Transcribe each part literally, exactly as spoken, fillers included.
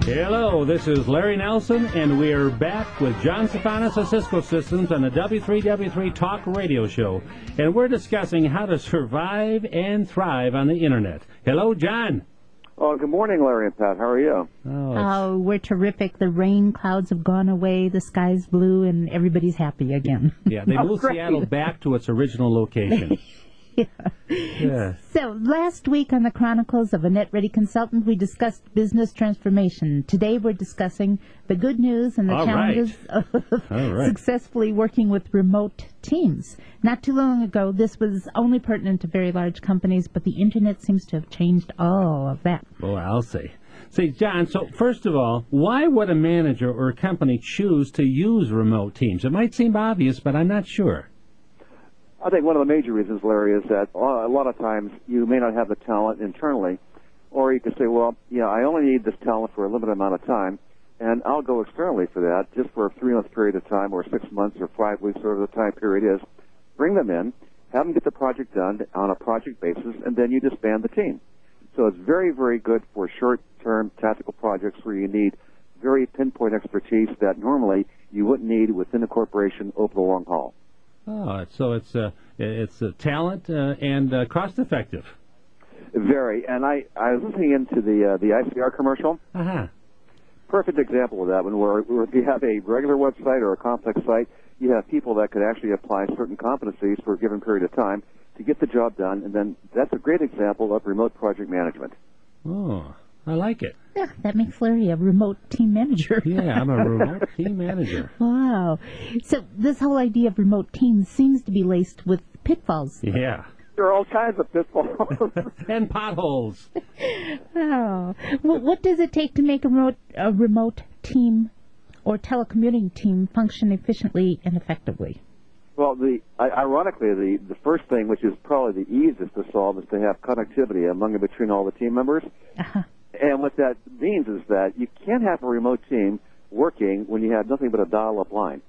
Hello, this is Larry Nelson, and we are back with John Stefanis of Cisco Systems on the W three W three Talk Radio Show, and we're discussing how to survive and thrive on the Internet. Hello, John. Oh, good morning, Larry and Pat. How are you? Oh, oh, we're terrific. The rain clouds have gone away, the sky's blue, and everybody's happy again. Yeah, they oh, moved great. Seattle back to its original location. Yeah. Yeah. So last week on the Chronicles of a Net Ready Consultant, we discussed business transformation. Today we're discussing the good news and the All challenges right. of All right. successfully working with remote teams. Not too long ago, this was only pertinent to very large companies, but the Internet seems to have changed all of that. Well, I'll say. Say, John, so first of all, why would a manager or a company choose to use remote teams? It might seem obvious, but I'm not sure. I think one of the major reasons, Larry, is that uh, a lot of times you may not have the talent internally, or you could say, well, yeah, I only need this talent for a limited amount of time, and I'll go externally for that, just for a three-month period of time, or six months, or five weeks, whatever the time period is. Bring them in, have them get the project done on a project basis, and then you disband the team. So it's very, very good for short-term tactical projects where you need very pinpoint expertise that normally you wouldn't need within a corporation over the long haul. Oh, so it's uh, it's uh, talent uh, and uh, cost-effective. Very, and I, I was listening into the uh, the I C R commercial. Uh-huh. Perfect example of that one, where, where if you have a regular website or a complex site, you have people that could actually apply certain competencies for a given period of time to get the job done, and then that's a great example of remote project management. Oh, I like it. Yeah, that makes Larry a remote team manager. Yeah, I'm a remote team manager. Wow. So this whole idea of remote teams seems to be laced with pitfalls. Yeah. There are all kinds of pitfalls. And potholes. Oh. Well, what does it take to make a remote, a remote team or telecommuting team function efficiently and effectively? Well, the ironically, the, the first thing, which is probably the easiest to solve, is to have connectivity among and between all the team members. Uh-huh. And what that means is that you can't have a remote team working when you have nothing but a dial-up line.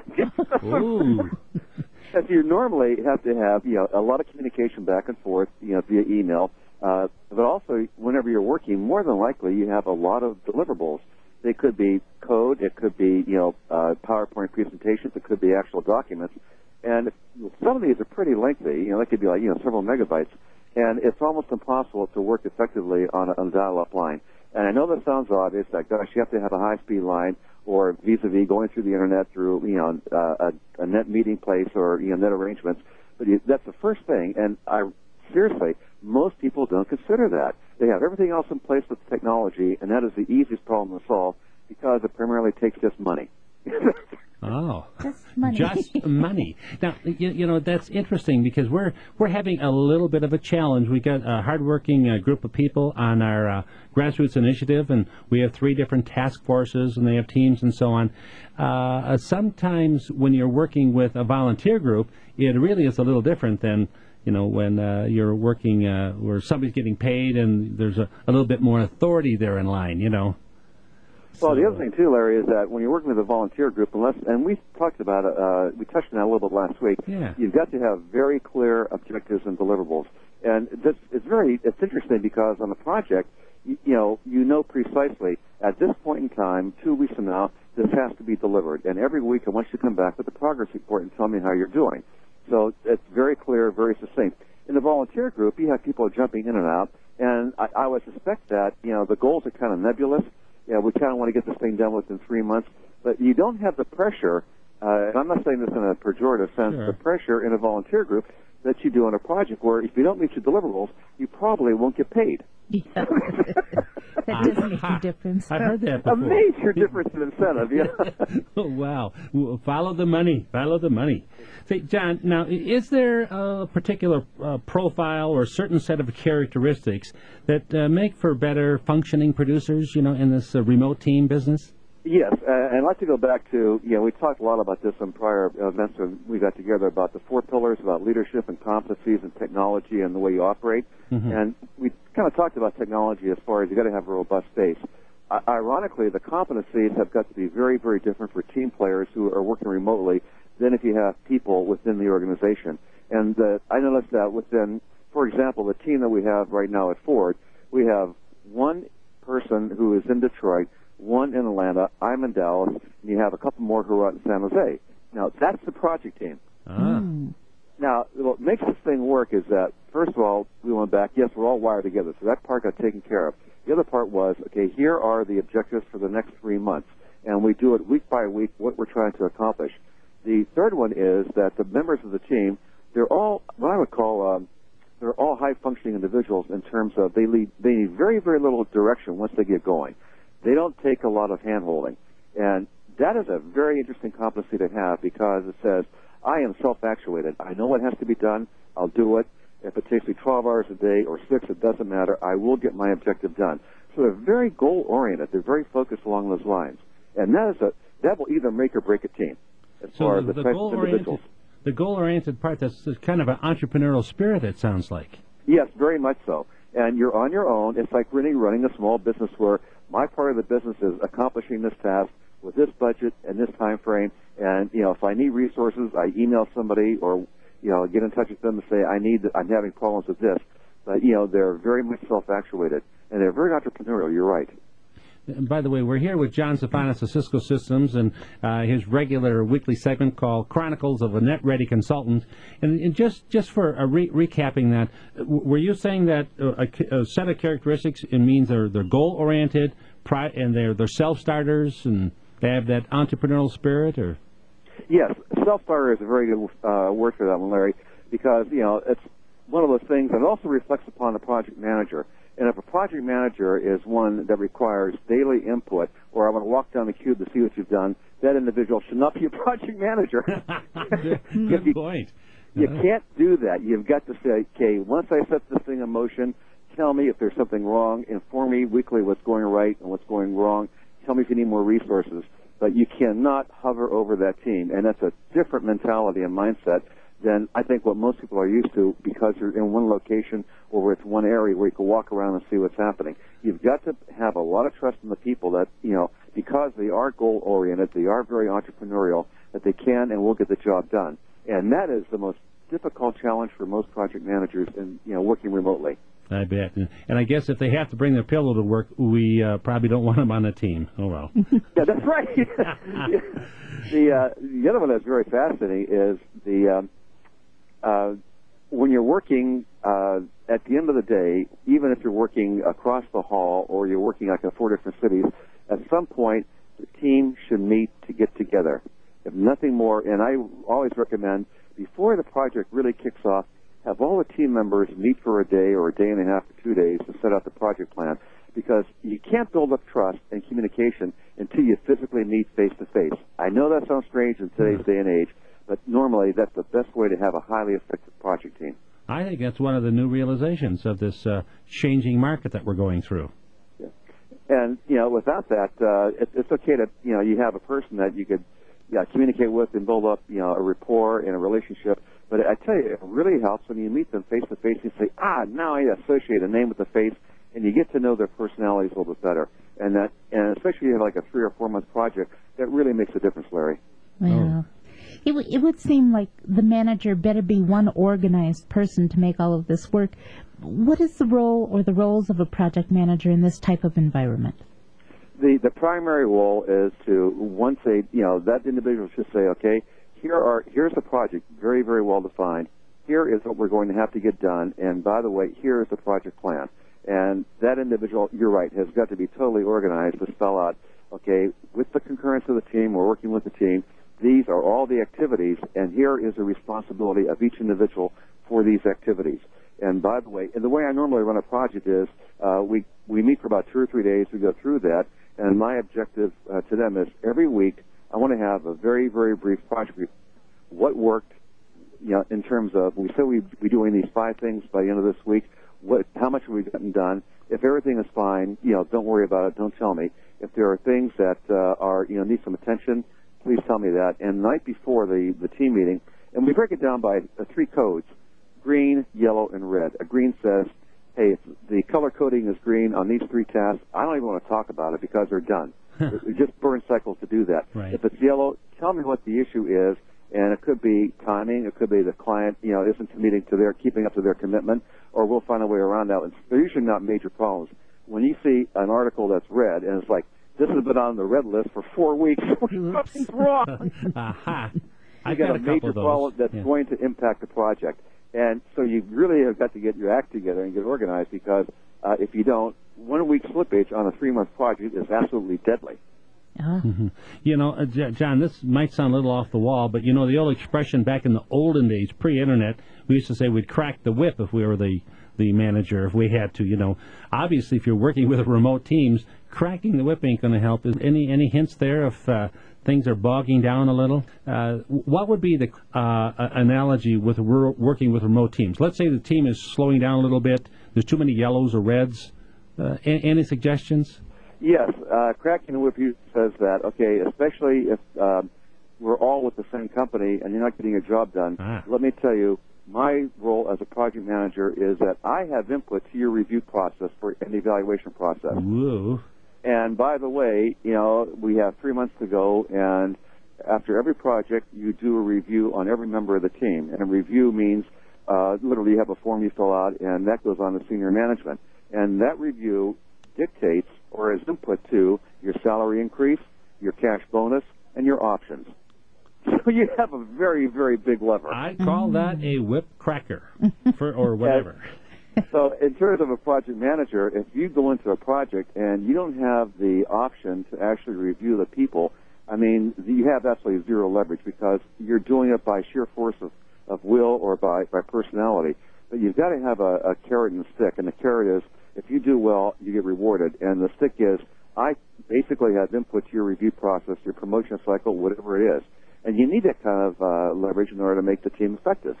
Ooh. As you normally have to have, you know, a lot of communication back and forth, you know, via email. Uh, but also, whenever you're working, more than likely you have a lot of deliverables. They could be code, it could be, you know, uh, PowerPoint presentations, it could be actual documents. And some of these are pretty lengthy. You know, they could be like, you know, several megabytes. And it's almost impossible to work effectively on a, on a dial-up line. And I know that sounds obvious, like, gosh, you have to have a high-speed line or vis-a-vis going through the Internet through, you know, uh, a, a net meeting place or, you know, net arrangements. But you, that's the first thing. And I seriously, most people don't consider that. They have everything else in place with technology, and that is the easiest problem to solve because it primarily takes just money. Oh, just money. Just money. Now, you, you know, that's interesting because we're we're having a little bit of a challenge. We got a hardworking uh, group of people on our uh, grassroots initiative, and we have three different task forces, and they have teams and so on. Uh, sometimes when you're working with a volunteer group, it really is a little different than, you know, when uh, you're working uh, where somebody's getting paid and there's a, a little bit more authority there in line, you know. Well, the other thing, too, Larry, is that when you're working with a volunteer group, unless, and we talked about it, uh, we touched on that a little bit last week, yeah. You've got to have very clear objectives and deliverables. And this, it's very, it's interesting because on the project, you, you know, you know precisely at this point in time, two weeks from now, this has to be delivered. And every week I want you to come back with a progress report and tell me how you're doing. So it's very clear, very succinct. In the volunteer group, you have people jumping in and out, and I, I would suspect that, you know, the goals are kind of nebulous. Yeah, we kind of want to get this thing done within three months, but you don't have the pressure, uh, and I'm not saying this in a pejorative sense, sure. the pressure in a volunteer group that you do on a project where if you don't meet your deliverables, you probably won't get paid. Yeah. That does make a difference. I heard that before. A major difference in incentive, yeah. Oh, wow. Follow the money. Follow the money. Say, John, now, is there a particular uh, profile or a certain set of characteristics that uh, make for better functioning producers, you know, in this uh, remote team business? Yes, uh, and I'd like to go back to, you know, we talked a lot about this in prior events when we got together about the four pillars about leadership and competencies and technology and the way you operate. Mm-hmm. And we kind of talked about technology as far as you got to have a robust base. Uh, ironically, the competencies have got to be very, very different for team players who are working remotely than if you have people within the organization. And uh, I noticed that within, for example, the team that we have right now at Ford, we have one person who is in Detroit one in Atlanta, I'm in Dallas, and you have a couple more who are out in San Jose. Now, that's the project team. Ah. Mm. Now, what makes this thing work is that, first of all, we went back, yes, we're all wired together, so that part got taken care of. The other part was, okay, here are the objectives for the next three months, and we do it week by week, what we're trying to accomplish. The third one is that the members of the team, they're all what I would call, um, they're all high-functioning individuals in terms of they, lead, they need very, very little direction once they get going. They don't take a lot of hand-holding, and that is a very interesting competency to have because it says, I am self-actuated. I know what has to be done. I'll do it. If it takes me twelve hours a day or six, it doesn't matter. I will get my objective done. So they're very goal-oriented. They're very focused along those lines. And that is a that will either make or break a team as So far the, as the, the types of goal-oriented, individuals. the goal-oriented part, that's kind of an entrepreneurial spirit, it sounds like. Yes, very much so. And you're on your own. It's like really running a small business where my part of the business is accomplishing this task with this budget and this time frame. And, you know, if I need resources, I email somebody or, you know, get in touch with them and say, I need, I'm having problems with this. But, you know, they're very much self-actuated. And they're very entrepreneurial, you're right. And by the way, we're here with John Stefanis of Cisco Systems and uh, his regular weekly segment called Chronicles of a Net Ready Consultant. And, and just, just for a re- recapping that, w- were you saying that a, a set of characteristics, it means they're, they're goal-oriented pri- and they're, they're self-starters and they have that entrepreneurial spirit? Or Yes, self-starter is a very good uh, word for that one, Larry, because, you know, it's one of those things that also reflects upon the project manager. And if a project manager is one that requires daily input, or I want to walk down the cube to see what you've done, that individual should not be a project manager. good good you, point. You can't do that. You've got to say, okay, once I set this thing in motion, tell me if there's something wrong, inform me weekly what's going right and what's going wrong, tell me if you need more resources. But you cannot hover over that team, and that's a different mentality and mindset than I think what most people are used to because you're in one location or it's one area where you can walk around and see what's happening. You've got to have a lot of trust in the people that, you know, because they are goal-oriented, they are very entrepreneurial, that they can and will get the job done. And that is the most difficult challenge for most project managers in, you know, working remotely. I bet. And I guess if they have to bring their pillow to work, we uh, probably don't want them on the team. Oh, well. Yeah, that's right. the uh, the other one that's very fascinating is the um, uh, when you're working uh, at the end of the day, even if you're working across the hall or you're working like in four different cities, at some point the team should meet to get together. If nothing more, and I always recommend before the project really kicks off, have all the team members meet for a day or a day and a half to two days to set out the project plan, because you can't build up trust and communication until you physically meet face to face. I know that sounds strange in today's day and age, but normally that's the best way to have a highly effective project team. I think that's one of the new realizations of this uh, changing market that we're going through. Yeah. And, you know, without that, uh, it, it's okay to, you know, you have a person that you could yeah, communicate with and build up, you know, a rapport and a relationship. But I tell you, it really helps when you meet them face to face and say, ah, now I associate a name with the face, and you get to know their personalities a little bit better. And that, and especially if you have like a three or four month project, that really makes a difference, Larry. Well, it, w- it would seem like the manager better be one organized person to make all of this work. What is the role or the roles of a project manager in this type of environment? The the primary role is to, once they, you know, that individual should say, okay, here are here's the project, very, very well defined. Here is what we're going to have to get done, and by the way, here is the project plan. And that individual, you're right, has got to be totally organized to spell out, okay, with the concurrence of the team, we're working with the team, these are all the activities, and here is the responsibility of each individual for these activities. And by the way, and the way I normally run a project is uh, we, we meet for about two or three days, we go through that, and my objective uh, to them is every week I want to have a very, very brief project brief. What worked, you know, in terms of, we said we'd be doing these five things by the end of this week. What, how much have we gotten done? If everything is fine, you know, don't worry about it. Don't tell me. If there are things that uh, are, you know, need some attention, please tell me that. And the night before the, the team meeting, and we break it down by uh, three codes, green, yellow, and red. A green says, hey, if the color coding is green on these three tasks, I don't even want to talk about it because they're done. We just burn cycles to do that. Right. If it's yellow, tell me what the issue is, and it could be timing, it could be the client, you know, isn't committing to their, keeping up to their commitment, or we'll find a way around that. They're usually not major problems. When you see an article that's red and it's like, this has been on the red list for four weeks. Something's wrong. Aha. You I've got, got a, a couple major of those. problem that's Yeah. going to impact the project. And so you really have got to get your act together and get organized, because uh, if you don't, one week slippage on a three-month project is absolutely deadly. Ah. Mm-hmm. You know, uh, J- John, this might sound a little off the wall, but you know the old expression back in the olden days, pre-internet, we used to say we'd crack the whip if we were the the manager, if we had to. You know, obviously, if you're working with remote teams, cracking the whip ain't going to help. Is any any hints there if uh, things are bogging down a little? Uh, what would be the uh, analogy with r- working with remote teams? Let's say the team is slowing down a little bit. There's too many yellows or reds. Uh, any, any suggestions? Yes, uh, cracking the whip usually says that, okay, especially if um, we're all with the same company and you're not getting a job done. Ah. Let me tell you, my role as a project manager is that I have input to your review process for an evaluation process. Whoa. And by the way, you know, we have three months to go, and after every project, you do a review on every member of the team. And a review means uh, literally you have a form you fill out, and that goes on to senior management. And that review dictates or is input to your salary increase, your cash bonus, and your options. So you have a very, very big lever. I call that a whip cracker, for or whatever. So in terms of a project manager, if you go into a project and you don't have the option to actually review the people, I mean, you have absolutely zero leverage, because you're doing it by sheer force of, of will or by, by personality. But you've got to have a, a carrot and a stick, and the carrot is, if you do well, you get rewarded. And the stick is, I basically have input to your review process, your promotion cycle, whatever it is. And you need that kind of uh, leverage in order to make the team effective.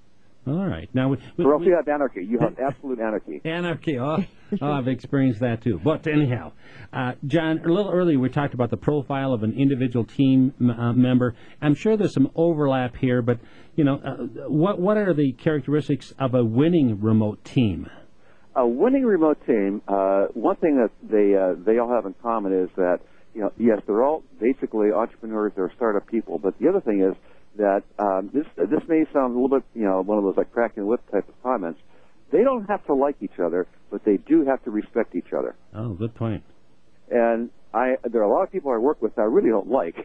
All right. Now, we, we, Or else we- you have anarchy. You have absolute anarchy. Anarchy. Oh, oh, I've experienced that too. But anyhow, uh, John, a little earlier we talked about the profile of an individual team uh, member. I'm sure there's some overlap here, but you know, uh, what what are the characteristics of a winning remote team? A winning remote team, uh, one thing that they uh, they all have in common is that, you know, yes, they're all basically entrepreneurs, they're startup people, but the other thing is that um, this this may sound a little bit, you know, one of those like cracking the whip type of comments. They don't have to like each other, but they do have to respect each other. Oh, good point. And I there are a lot of people I work with that I really don't like.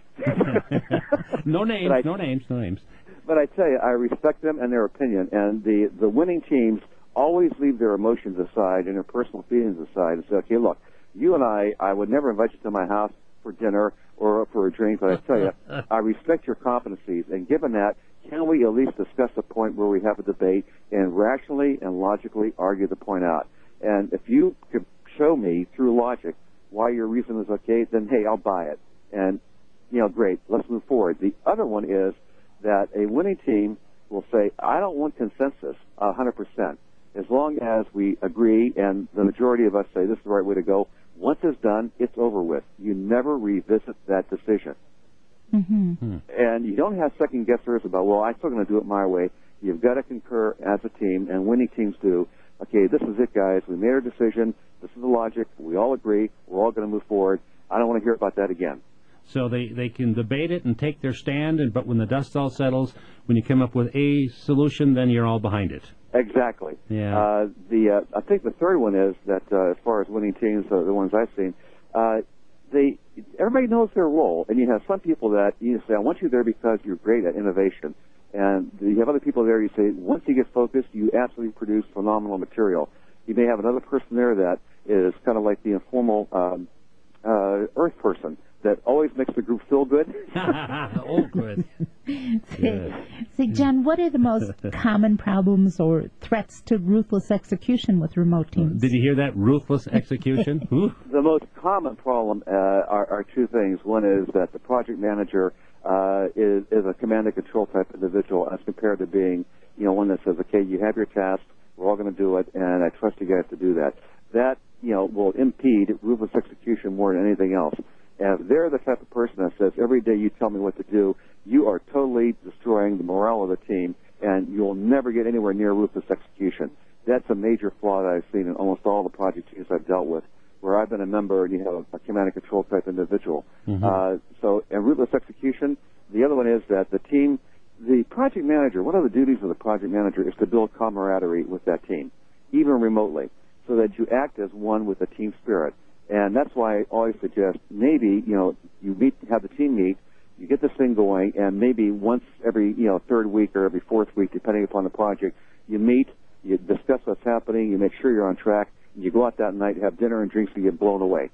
No names, But I- no names, no names. But I tell you, I respect them and their opinion. And the, the winning teams always leave their emotions aside and their personal feelings aside and say, okay, look, you and I, I would never invite you to my house for dinner or for a drink, but I tell you, I respect your competencies. And given that, can we at least discuss a point where we have a debate and rationally and logically argue the point out? And if you could show me through logic why your reason is okay, then, hey, I'll buy it. And, you know, great, let's move forward. The other one is that a winning team will say, I don't want consensus one hundred percent. As long as we agree and the majority of us say this is the right way to go, once it's done, it's over with. You never revisit that decision. Mm-hmm. Hmm. And you don't have second guessers about, well, I'm still going to do it my way. You've got to concur as a team, and winning teams do. Okay, this is it, guys. We made our decision. This is the logic. We all agree. We're all going to move forward. I don't want to hear about that again. So they, they can debate it and take their stand, and but when the dust all settles, when you come up with a solution, then you're all behind it. Exactly. Yeah. Uh, the uh, I think the third one is that uh, as far as winning teams, uh, the ones I've seen, uh, they everybody knows their role, and you have some people that you say, I want you there because you're great at innovation, and you have other people there. You say, once you get focused, you absolutely produce phenomenal material. You may have another person there that is kind of like the informal um, uh, earth person that always makes the group feel good. Oh, good. Say, say, John, what are the most common problems or threats to ruthless execution with remote teams? Did you hear that? Ruthless execution? Ooh. The most common problem uh, are, are two things. One is that the project manager uh, is, is a command and control type individual as compared to being, you know, one that says, okay, you have your task, we're all going to do it, and I trust you guys to do that. That, you know, will impede ruthless execution more than anything else. And if they're the type of person that says, every day you tell me what to do, you are totally destroying the morale of the team, and you'll never get anywhere near ruthless execution. That's a major flaw that I've seen in almost all the project teams I've dealt with, where I've been a member and you have a command and control type individual. Mm-hmm. Uh, so, and ruthless execution, the other one is that the team, the project manager, one of the duties of the project manager is to build camaraderie with that team, even remotely, so that you act as one with a team spirit. And And that's why I always suggest maybe, you know, you meet, have the team meet, you get this thing going, and maybe once every, you know, third week or every fourth week, depending upon the project, you meet, you discuss what's happening, you make sure you're on track, and you go out that night, have dinner and drinks, and get blown away.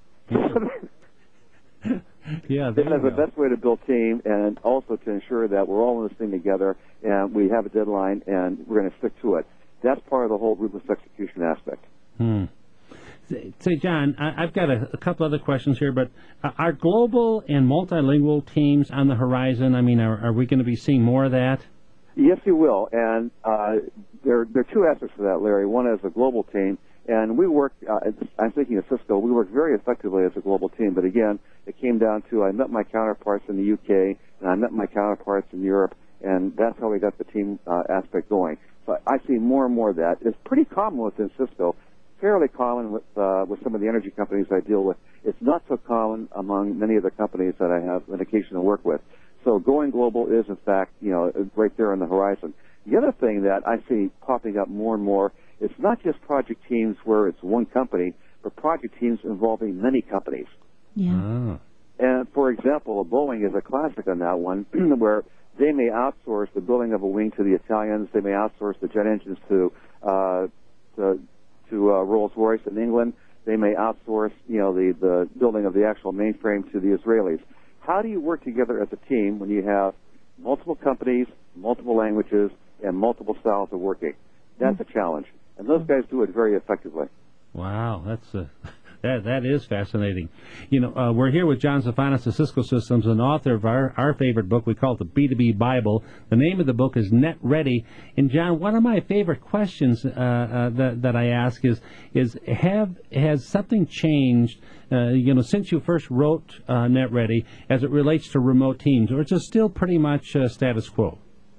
Yeah, there That's you the go. best way to build team, and also to ensure that we're all in this thing together, and we have a deadline, and we're going to stick to it. That's part of the whole ruthless execution aspect. Hmm. Say, John, I, I've got a, a couple other questions here, but uh, are global and multilingual teams on the horizon? I mean, are, are we going to be seeing more of that? Yes, you will, and uh, there, there are two aspects to that, Larry. One is a global team, and we work, uh, I'm thinking of Cisco, we work very effectively as a global team, but again, it came down to I met my counterparts in the U K, and I met my counterparts in Europe, and that's how we got the team uh, aspect going. But I see more and more of that. It's pretty common within Cisco, fairly common with uh, with some of the energy companies I deal with. It's not so common among many of the companies that I have an occasion to work with. So going global is, in fact, you know, right there on the horizon. The other thing that I see popping up more and more, it's not just project teams where it's one company, but project teams involving many companies. Yeah. Oh. And, for example, Boeing is a classic on that one, where they may outsource the building of a wing to the Italians. They may outsource the jet engines to uh, to, to uh, Rolls-Royce in England. They may outsource, you know, the, the building of the actual mainframe to the Israelis. How do you work together as a team when you have multiple companies, multiple languages, and multiple styles of working? That's a challenge, and those guys do it very effectively. Wow, that's a, that that is fascinating. You know, uh, we're here with John Zefanis of Cisco Systems, an author of our, our favorite book. We call it the B two B Bible. The name of the book is Net Ready. And John, one of my favorite questions uh, uh, that that I ask is is have has something changed? Uh, you know, since you first wrote uh, Net Ready, as it relates to remote teams, or is it still pretty much uh, status quo?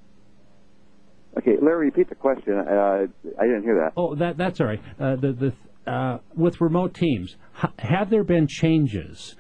Okay, Larry, repeat the question. Uh, I didn't hear that. Oh, that that's all right. Uh, the the uh, with remote teams, ha- have there been changes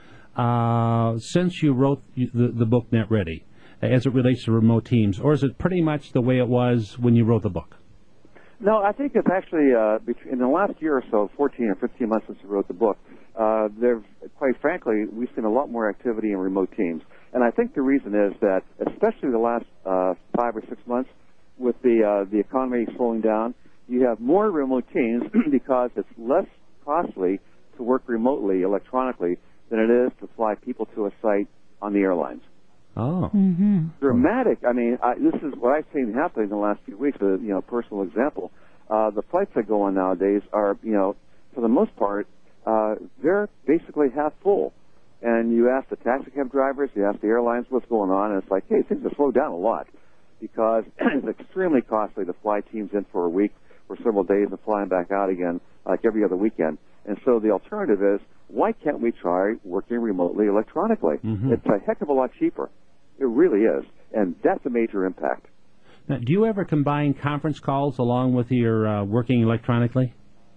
uh, since you wrote the the book Net Ready, as it relates to remote teams, or is it pretty much the way it was when you wrote the book? No, I think it's actually uh, between, in the last year or so, fourteen or fifteen months since we wrote the book, uh, there, quite frankly, we've seen a lot more activity in remote teams. And I think the reason is that, especially the last uh, five or six months, with the uh, the economy slowing down, you have more remote teams because it's less costly to work remotely, electronically, than it is to fly people to a site on the airlines. Oh. Mm-hmm. Dramatic. I mean, I, this is what I've seen happen in the last few weeks. A you know, personal example. Uh, the flights that go on nowadays are, you know, for the most part, uh, they're basically half full. And you ask the taxi cab drivers, you ask the airlines what's going on, and it's like, hey, things have slowed down a lot because it's extremely costly to fly teams in for a week or several days and fly them back out again like every other weekend. And so the alternative is, why can't we try working remotely electronically? Mm-hmm. It's a heck of a lot cheaper. It really is, and that's a major impact. Now, do you ever combine conference calls along with your uh, working electronically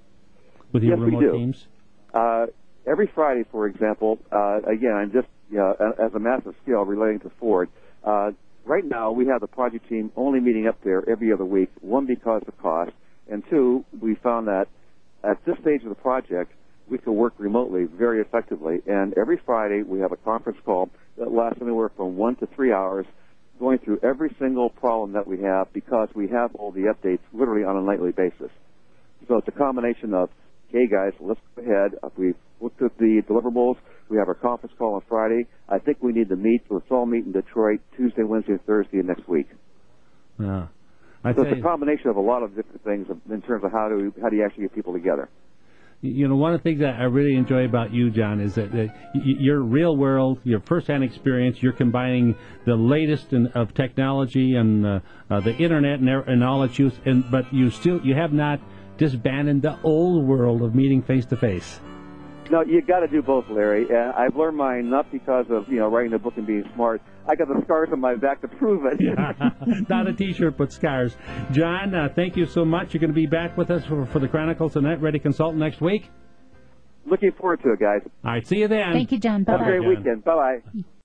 with your Yes, remote we do. teams? Uh, every Friday, for example, uh, again, I'm just, you know, as a massive scale relating to Ford, uh, right now we have the project team only meeting up there every other week, one, because of cost, and two, we found that at this stage of the project, we can work remotely very effectively. And every Friday, we have a conference call that lasts anywhere from one to three hours, going through every single problem that we have because we have all the updates literally on a nightly basis. So it's a combination of, hey, guys, let's go ahead. If we've looked at the deliverables, we have our conference call on Friday. I think we need to meet. Let's all meet in Detroit Tuesday, Wednesday, and Thursday of next week. Uh, I So tell it's a you, combination of a lot of different things in terms of how do, how do you actually get people together. you know, one of the things that I really enjoy about you, John, is that, that y- your real world, your first-hand experience, you're combining the latest in, of technology and uh, uh, the internet and, and all its use, and but you still you have not disbanded the old world of meeting face to face. No, you got to do both, Larry. And I've learned mine not because of, you know, writing a book and being smart. I got the scars on my back to prove it. Not a T-shirt, but scars. John, uh, thank you so much. You're going to be back with us for, for the Chronicles of Net Ready Consultant next week. Looking forward to it, guys. All right, see you then. Thank you, John. Have a Bye-bye. great John. weekend. Bye-bye.